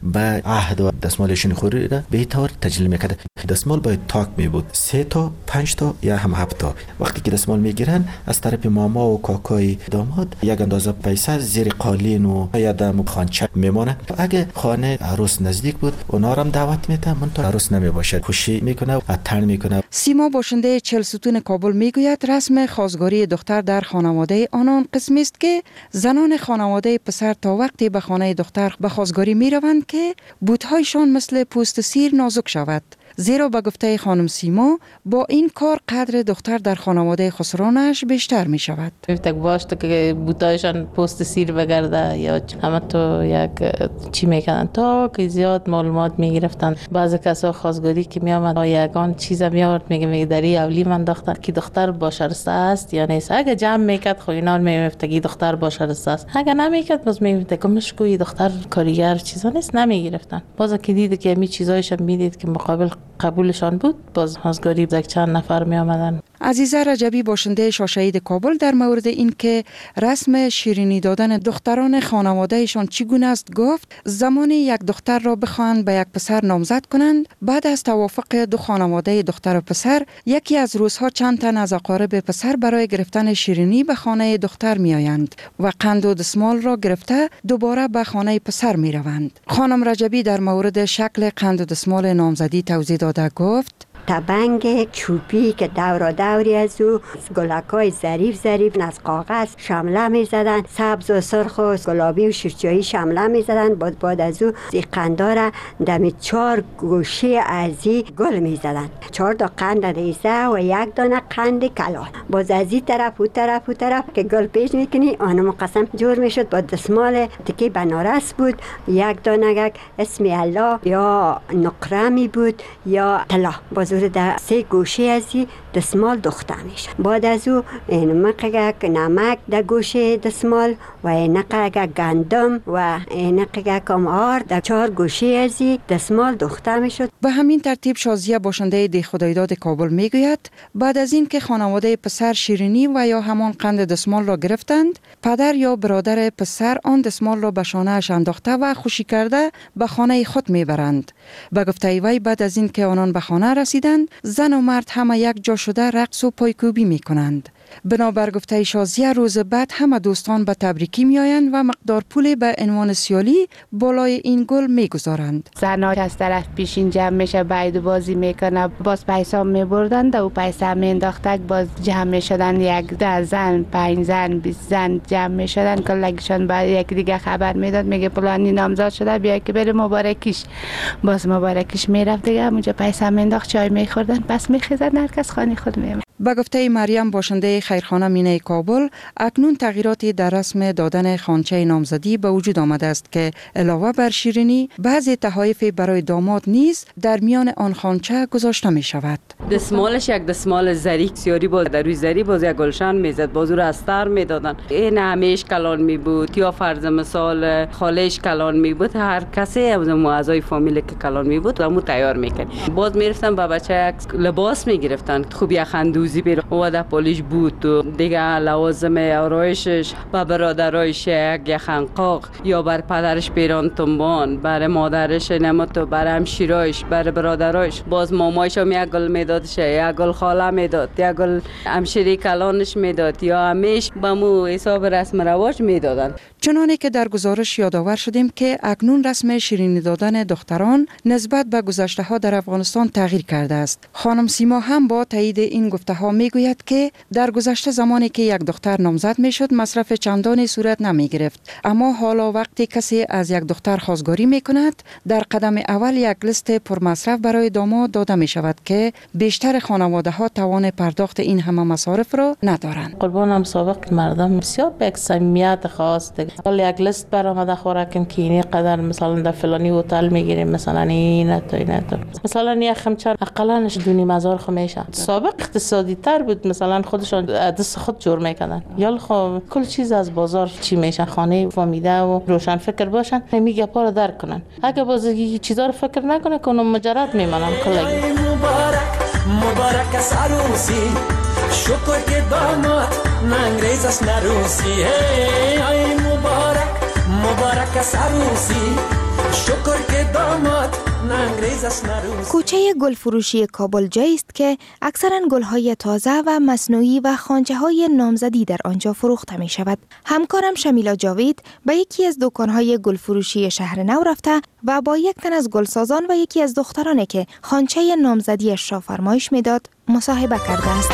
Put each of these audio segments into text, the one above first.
به عهد و دستمالشون خوریده به این طور تجلیل میکرد. دستمال باید تاک می بود 3 تا 5 تا یا هم 7 تا. وقتی که دستمال میگیرن از طرف ماما و کاکای داماد یک اندازه پیسه زیر قالین و یا دم خانچه میمونه. اگه خانه عروس نزدیک بود اونا رو هم دعوت میده، منتها عروس نمیباشه، خوشی میکنه و تن میکنه. سیما باشنده 40 ستون کابل میگوید رسم خواستگاری دختر در خانواده آنان قسمی است که زنان خانواده پسر تا وقتی به خانه دختر به خواستگاری میروند که بوتهایشان مثل پوست سیر نازک شود. زیرا به گفته خانم سیما با این کار قدر دختر در خانواده خسرانش بیشتر می شود. تک باشته که بوتایشان پوست سیر بگرده یا همه تو یک چی میکنن تا که زیاد معلومات میگرفتن. بعضی کسا خواستگاری که میامد یگان چیز میآورد میگه دری اولی من دختر که دختر با شرسته است یا نیست. اگه جمع میکرد خو اینا میگفت که دختر با شرسته است، اگه نمیکرد باز میگفت که مشکوی دختر کاریگر چیزا نیست، نمیگرفتن. باز که دید که می چیزایش میدید که مقابل قبولشان بود، باز خواستگاری یک چند نفر می آمدن. عزیزه رجبی باشنده شاشهید کابل در مورد این که رسم شیرینی دادن دختران خانوادهشان چگونه است گفت زمانی یک دختر را بخواهند به یک پسر نامزد کنند، بعد از توافق دو خانواده دختر و پسر یکی از روزها چند تن از اقارب پسر برای گرفتن شیرینی به خانه دختر می آیند و قند و دستمال را گرفته دوباره به خانه پسر می روند. خانم رجبی در مورد شکل قند و دستمال نامزدی توضیح داده گفت تبنگ چوبی که دورا دوری از او گلکای ظریف از کاغذ شمله می زدن، سبز و سرخ و گلابی و شیرچایی شمله می زدن. بعد از او قندار دمی 4 گوشه ازی گل می زدن، 4 تا قند ریزه و 1 دانه قند کلان. باز از این طرف و طرف که گل پیش میکنی آنو مقسم جور می شد. با دستمال تکی بنارس بود، 1 دانه اسم الله یا نقرمی بود یا طلا. باز در 3 گوشه ازی دستمال دخته میشه. بعد از او اینقدر نمک در گوشه دستمال و اینقدر گندم و اینقدر کمار در 4 گوشه ازی دستمال دخته میشد. به همین ترتیب شازیه باشنده دی خدایداد کابل میگوید بعد از این که خانواده پسر شیرینی و یا همان قند دستمال را گرفتند، پدر یا برادر پسر آن دستمال را به شانه‌اش انداخته و خوشی کرده به خانه خود میبرند. به گفته وی بعد از این که آنان به خانه رسیدند، زن و مرد همه یک جا شده رقص و پایکوبی می کنند. بنابر گفته شازیه روز بعد همه دوستان به تبریکی می آیند و مقدار پول به عنوان سیالی بالای این گل می گذارند. زنها از طرف پیشین جمع میشه باید بازی میکنه، باز پیسا می بردند و پیسا می انداختک، باز جمع می شدن 10 زن 5 زن 20 زن جمع می شدن. کلگشان بعد یک دیگه خبر میداد میگه فلانی نامزد شده بیا که بره مبارکیش. باز مبارکیش میرفت دیگه اونجا پیسا می انداخت، چای می خوردن، بس می خیزن هر کس خانه خود می. به گفته مریم باشنده خیرخانه مینه کابل اکنون تغییراتی در رسم دادن خانچه نامزدی به وجود آمده است که علاوه بر شیرینی بعضی تحایف برای داماد نیز در میان آن خانچه گذاشته می شود. دستمالش یک دستمال زری سیاری بود، در روی زری باز یک گلشن میزد، باز رو استر میدادن. این همیش کلان می بود یا فرض مثال خالش کلان می بود، هر کسی از اعضای فامیل که کلان می بود و مو تیار میکرد. باز میرفتن با بچه لباس میگرفتن، خوب یک خندوزی بیر و در پالیش بود و دیگه لوازم آرایشش و برادرایش یک خنقاق یا بر پدرش پیران تنبان، بر مادرش نمتو، بر همشیرایش، بر برادرایش. باز مامایش هم یک گل میدادش، یک گل خاله میداد، یک گل همشیری کلانش میداد یا همیش به مو حساب رسم رواج میدادن. چنانه که در گزارش یادآور شدیم که اکنون رسم شیرینی دادن دختران نسبت به گذشته ها در افغانستان تغییر کرده است. خانم سیما هم با تایید این گفته ها میگوید که در گذشته زمانی که یک دختر نامزد میشد مصرف چندانی صورت نمی گرفت، اما حالا وقتی کسی از یک دختر خواستگاری میکند در قدم اول یک لیست پرمصرف برای داماد داده می شود که بیشتر خانواده ها توان پرداخت این همه مصارف را ندارند. قربانم سابق مردم بسیار به صمیمیت خاص حالا یک لیست برآمده خوراکم که اینی قدر مثلا در فلانی هتل میگیریم مثلا این تو مثلا یک خمچه اقلانش 2,500 خو میشه. سابق اقتصادی تر بود، مثلا خودشون دست خود جور میکنن یا خب کل چیز از بازار چی میشه، خانه فامیده و روشن فکر باشن میگه پارو درک کنن. اگه بازی چیزا رو فکر نکنه که اونم مجرد میمونن. کلی مبارک از عروسی شکر که داماد ننگریز است نروسی. ای مبارک از عروسی شکر که داماد ننگریز است نروسی. کوچه گل فروشی کابل جایی است که اکثرا گل‌های تازه و مصنوعی و خوانچه‌های نامزدی در آنجا فروخته می شود. همکارم شمیلا جاوید به یکی از دکان‌های گل فروشی شهر نو رفته و با یک تن از گلسازان و یکی از دخترانی که خوانچه نامزدیش را فرمایش میداد مصاحبه کرده است.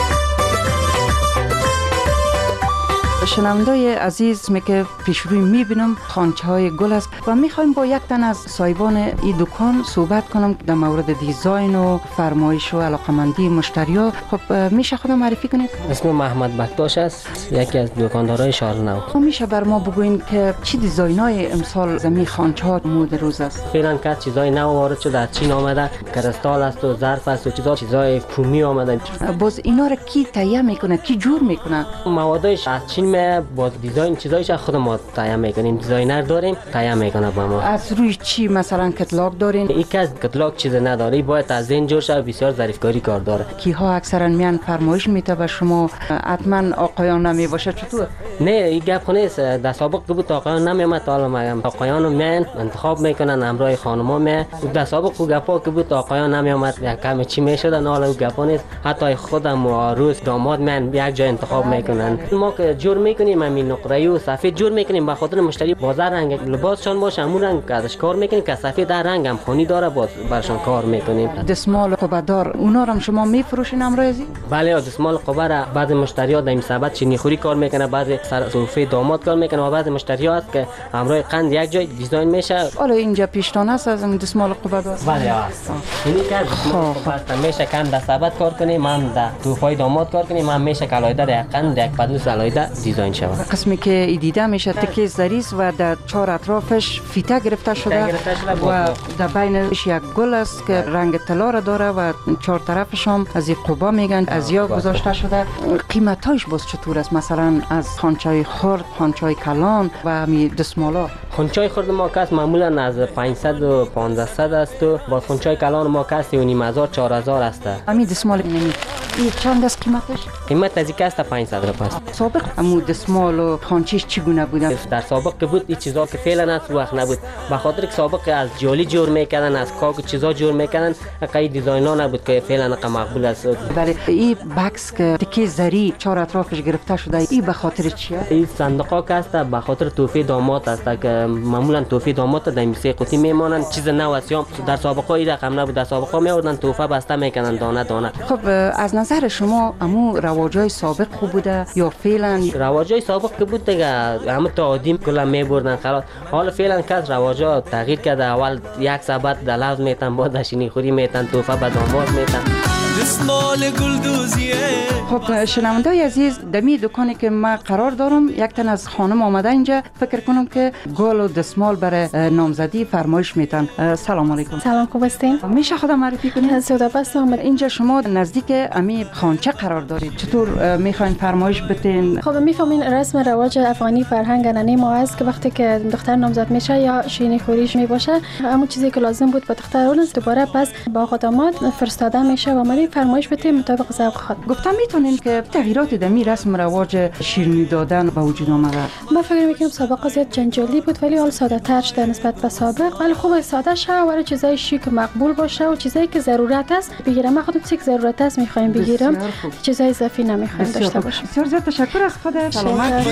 شنوندای عزیز که پیش روی میبینم خوانچه های گل است و میخوایم با یک تن از صاحبان این دکان صحبت کنم در مورد دیزاین و فرمایش و علاقمندی مشتری‌ها. خب میشه خودم معرفی کنید؟ اسم محمد بکتاش است، یکی از دکاندارای شهر نو. میشه بر ما بگوین که چی دیزاین‌های امسال زمین خوانچه ها مورد روز است؟ فعلا که چیزای نو وارد شده از چین آمده، کریستال است و ظرف است و چیزای کومی آمده. باز اینا رو کی تهیه میکنه، کی جور میکنه؟ موادش از چین با دیزاین چیزایش خود ما تهیه میکنیم، دیزاینر داریم تهیه میکنه با ما. از روی چی مثلا کتلاگ دارین؟ یک از کتلاگ چیز نداره، باید از این جور شد، بسیار ظریفکاری کار داره. کیها اکثرا میان فرمایش میته به شما؟ حتما آقایان نمی باشه چطور؟ نه این گپ نیست، در سابق که بود آقایان نمیومد، حالا میگم آقایانو میان انتخاب میکنن همراه خانما میان. در سابق او گپا که بود آقایان نمیومد، یک کم چی میشدن، حالا او گپا نیست، حتی خودم و عروس داماد میان یک جای انتخاب میکنن. ما که جور میکنیم همین نقره و سفید جور میکنیم به خاطر مشتری بازار رنگ لباسشان باشه همون رنگ ازش کار میکنیم که سفید در رنگ هم خونی داره باز برشان کار میکنیم. دستمال قبه‌دار اونا رو هم شما میفروشین امروزی؟ بله دستمال قبه را بعضی مشتری‌ها در این سبد چینی خوری کار میکنه، بعضی سر سفره داماد کار میکنه و بعضی مشتری‌ها هست که همراه قند یک جای دیزاین میشه. حالا اینجا پیشتان است از این دستمال قبه‌دار؟ بله است. اینی که دستمال قبه میشه کم در سبد کار کنیم، من در توفای داماد کار کنیم، من میشه کلایده در قند یک پدوس علایده دیزاین شود. قسمی که دیده میشه تکه زریز و در چهار اطرافش فیته گرفته شده و در بینش یک گل است که رنگ طلا را داره و چهار طرفش هم از این قبا میگن از یا گذاشته شده. قیمتاش باز چطور است؟ مثلا از خوانچه خرد، خوانچه کلان و همین دستمالا؟ خوانچه خرد ما کاست معمولا از 500 و 1500 است و با خوانچه کلان ما کاست 3500 4000 است. همین دستمال این چند است قیمتش؟ قیمت از این کاست 500 روپیه است. سابق همون دستمال و خوانچه‌اش چگونه بودن؟ در سابق که بود این چیزا که فعلا از وقت نبود، به خاطر که سابق از جولی جور میکردن، از کاغذ چیزا جور میکردن، قید دیزاینا نبود که فعلا مقبول است. بله این بکس که تکه زری چهار اطرافش گرفته شده این به خاطر چیه؟ این صندوقا که است به خاطر تحفه داماد است که معمولا تحفه داماد در سه قوطی میمونن، چیز نو است. در سابقا این رقم نبود، در سابقا میوردن تحفه بسته میکنن دانه دانه. خب از نظر شما همون رواجای سابق خوب بوده یا فعلا؟ رواجای سابق که بود دیگه همه تعادیم کلا میبردن خلاص. حالا فعلا کس رواجا تغییر کرده، اول یک سبد در لفظ میتن، بعد شینی خوری میتن، تحفه به داماد میتن. دستمال گلدوزیه. خب شنوندای عزیز در می دکانی که من قرار دارم یک تن از خانم آمده اینجا، فکر کنم که گل و دستمال برای نامزدی فرمایش میتن. سلام علیکم. سلام، خوب هستین؟ میشه خودم معرفی کنید؟ سودا بستم. اینجا شما نزدیک امی خوانچه قرار دارید، چطور میخواین فرمایش بتین؟ خب میفهمین رسم رواج افغانی فرهنگ انانه ما است که وقتی که دختر نامزد میشه یا شینی خوریش میباشه، همون چیزی که لازم بود به دختر اون دوباره پس با خدامات فرستاده میشه و ما فرمایش بتیم مطابق ذوق خود. گفتم میتونین که تغییرات در می رسم رواج شیرینی دادن به وجود آمده؟ من فکر میکنم سابقا زیاد جنجالی بود ولی حال ساده تر شده نسبت به سابق، ولی خوب ساده شه و چیزای شیک مقبول باشه و چیزایی که ضرورت است بگیرم. ما خودم چیزی که ضرورت است میخوایم بگیرم، چیزای اضافی نمیخوایم داشته باشیم. بسیار زیاد تشکر از خودت. سلامت.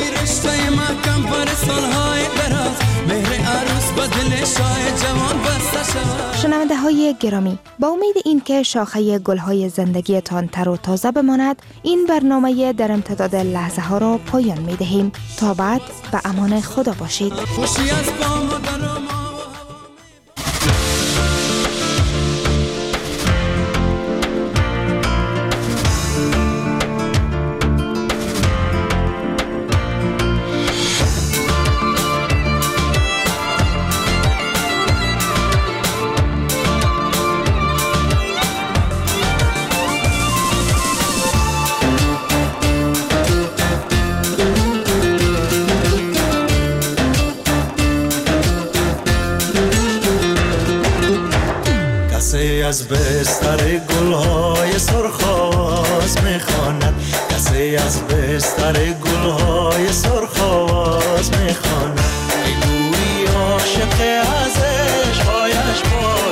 شنونده های گرامی، با امید این که شاخه گلهای زندگیتان تر و تازه بماند، این برنامه در امتداد لحظه ها را پایان می دهیم. تا بعد به امان خدا باشید. از بستر گلهای سرخ‌آواز میخواند، کسی از بستر گلهای سرخ‌آواز میخواند. بگویی عاشق از عشق‌هایش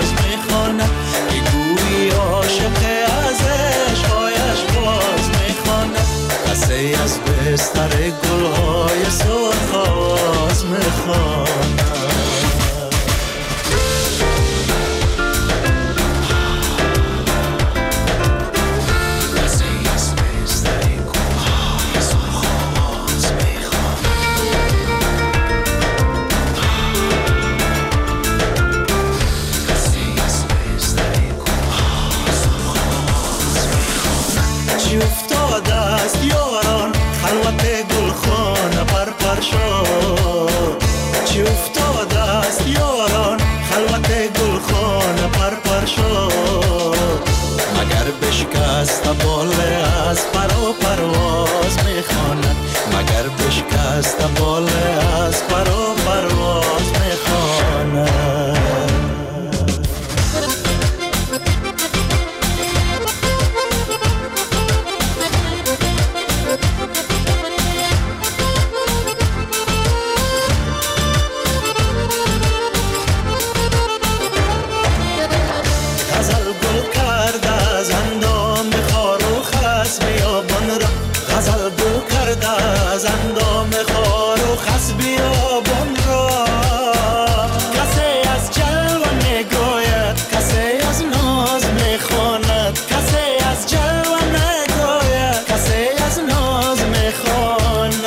گلخانه پرپر شد مگر بشکست باله از پر و پرواز میخواند مگر بشکست باله از پر و پرواز میخواند از اندام خار و خس بیابان را کسی از جلوه میگوید کسی از ناز میخواند کسی از جلوه میگوید کسی از ناز میخواند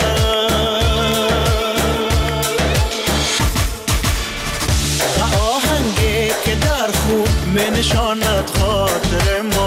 آهنگی که در خوب می نشاند خاطر ما